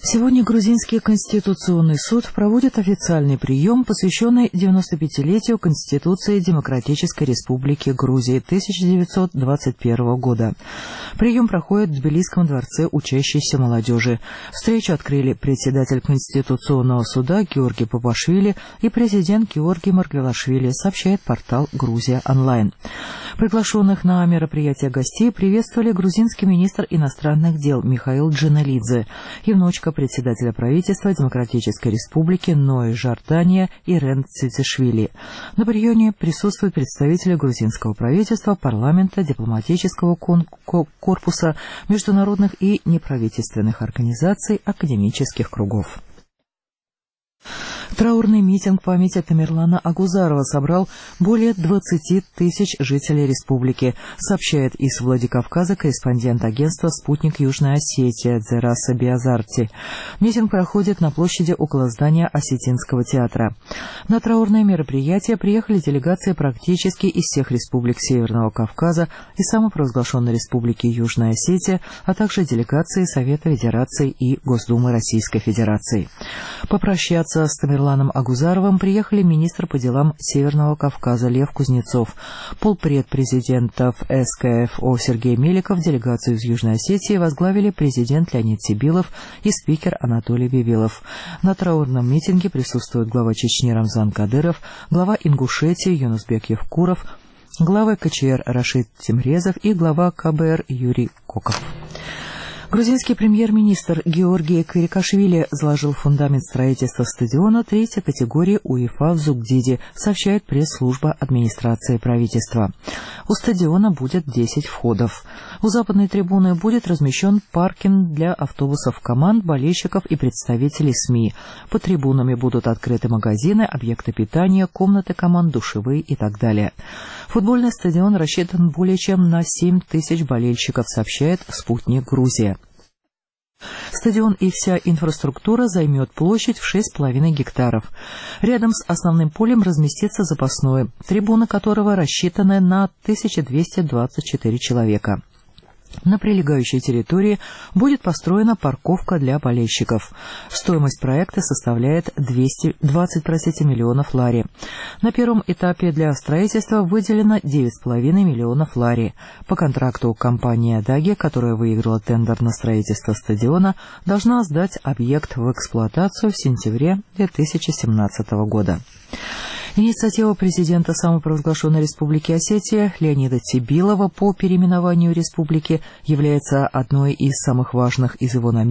Сегодня Грузинский конституционный суд проводит официальный прием, посвященный 95-летию Конституции Демократической Республики Грузии 1921 года. Прием проходит в Тбилисском дворце учащейся молодежи. Встречу открыли председатель Конституционного суда Георгий Папашвили и президент Георгий Маргвелашвили, сообщает портал «Грузия онлайн». Приглашенных на мероприятие гостей приветствовали грузинский министр иностранных дел Михаил Джаналидзе и внучка председателя правительства Демократической Республики Нои Жордания Ирен Цицишвили. На приеме присутствуют представители грузинского правительства, парламента, дипломатического корпуса, международных и неправительственных организаций, академических кругов. Траурный митинг памяти Тамерлана Агузарова собрал более 20 тысяч жителей республики, сообщает из Владикавказа корреспондент агентства «Спутник Южная Осетия» Дзераса Биазарти. Митинг проходит на площади около здания Осетинского театра. На траурное мероприятие приехали делегации практически из всех республик Северного Кавказа и самопровозглашенной республики Южная Осетия, а также делегации Совета Федерации и Госдумы Российской Федерации. Попрощаться с Тамерланом Агузаровым приехали министр по делам Северного Кавказа Лев Кузнецов, полпред президентов СКФО Сергей Меликов, делегацию из Южной Осетии возглавили президент Леонид Сибилов и спикер Анатолий Бибилов. На траурном митинге присутствуют глава Чечни Рамзан Кадыров, глава Ингушетии Юнусбек Евкуров, глава КЧР Рашид Тимрезов и глава КБР Юрий Коков. Грузинский премьер-министр Георгий Квирикашвили заложил фундамент строительства стадиона третьей категории УЕФА в Зугдиде, сообщает пресс-служба администрации правительства. У стадиона будет 10 входов. У западной трибуны будет размещен паркинг для автобусов команд, болельщиков и представителей СМИ. Под трибунами будут открыты магазины, объекты питания, комнаты команд, душевые и так далее. Футбольный стадион рассчитан более чем на 7 тысяч болельщиков, сообщает «Спутник Грузия». Стадион и вся инфраструктура займет площадь в 6,5 гектаров. Рядом с основным полем разместится запасное, трибуны которого рассчитаны на 1224 человека. На прилегающей территории будет построена парковка для болельщиков. Стоимость проекта составляет 20 миллионов лари. На первом этапе для строительства выделено 9,5 миллионов лари. По контракту компания «Даги», которая выиграла тендер на строительство стадиона, должна сдать объект в эксплуатацию в сентябре 2017 года. Инициатива президента самопровозглашенной Республики Осетия Леонида Сибилова по переименованию республики является одной из самых важных из его намерений